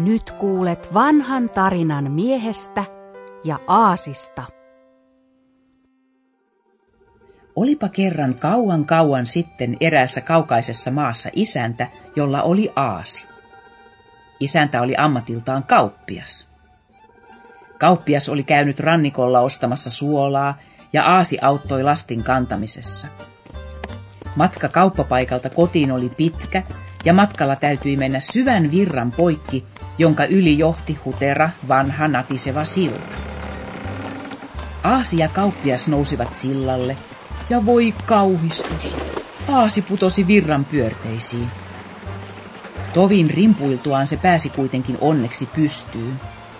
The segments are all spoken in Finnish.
Nyt kuulet vanhan tarinan miehestä ja aasista. Olipa kerran kauan sitten eräässä kaukaisessa maassa isäntä, jolla oli aasi. Isäntä oli ammatiltaan kauppias. Kauppias oli käynyt rannikolla ostamassa suolaa ja aasi auttoi lastin kantamisessa. Matka kauppapaikalta kotiin oli pitkä ja matkalla täytyi mennä syvän virran poikki, jonka yli johti hutera, vanha natiseva silta. Aasi ja kauppias nousivat sillalle ja voi kauhistus, aasi putosi virran pyörteisiin. Tovin rimpuiltuaan se pääsi kuitenkin onneksi pystyyn.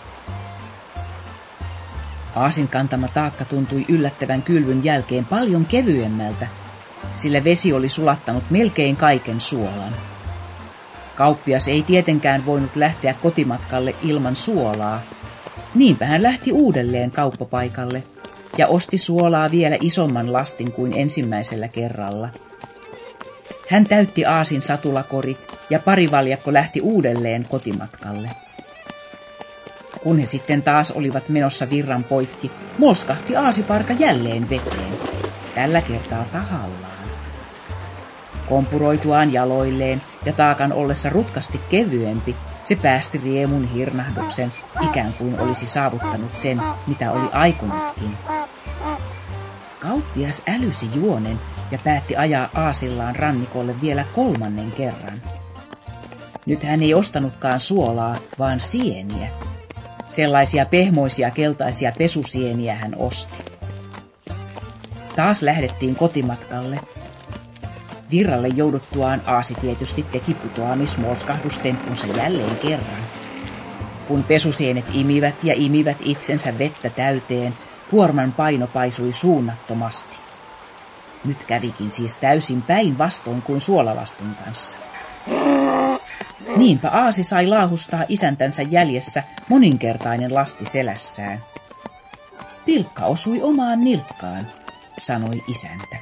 Aasin kantama taakka tuntui yllättävän kylvyn jälkeen paljon kevyemmältä, sillä vesi oli sulattanut melkein kaiken suolan. Kauppias ei tietenkään voinut lähteä kotimatkalle ilman suolaa. Niinpä hän lähti uudelleen kauppapaikalle ja osti suolaa vielä isomman lastin kuin ensimmäisellä kerralla. Hän täytti aasin satulakorit ja parivaljakko lähti uudelleen kotimatkalle. Kun he sitten taas olivat menossa virran poikki, molskahti aasiparka jälleen veteen, tällä kertaa tahallaan. Kompuroituaan jaloilleen ja taakan ollessa rutkasti kevyempi, se päästi riemun hirnahduksen, ikään kuin olisi saavuttanut sen, mitä oli aikonutkin. Kauppias älysi juonen ja päätti ajaa aasillaan rannikolle vielä 3. kerran. Nyt hän ei ostanutkaan suolaa, vaan sieniä. Sellaisia pehmoisia keltaisia pesusieniä hän osti. Taas lähdettiin kotimatkalle. Virralle jouduttuaan aasi tietysti teki putoamismolskahdustemppunsa jälleen kerran. Kun pesusienet imivät itsensä vettä täyteen, kuorman paino paisui suunnattomasti. Nyt kävikin siis täysin päinvastoin kuin suolalastin kanssa. Niinpä aasi sai laahustaa isäntänsä jäljessä moninkertainen lasti selässään. Pilkka osui omaan nilkkaan, sanoi isäntä.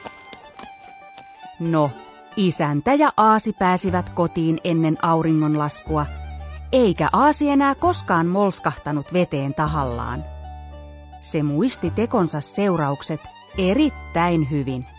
No, isäntä ja aasi pääsivät kotiin ennen auringonlaskua, eikä aasi enää koskaan molskahtanut veteen tahallaan. Se muisti tekonsa seuraukset erittäin hyvin.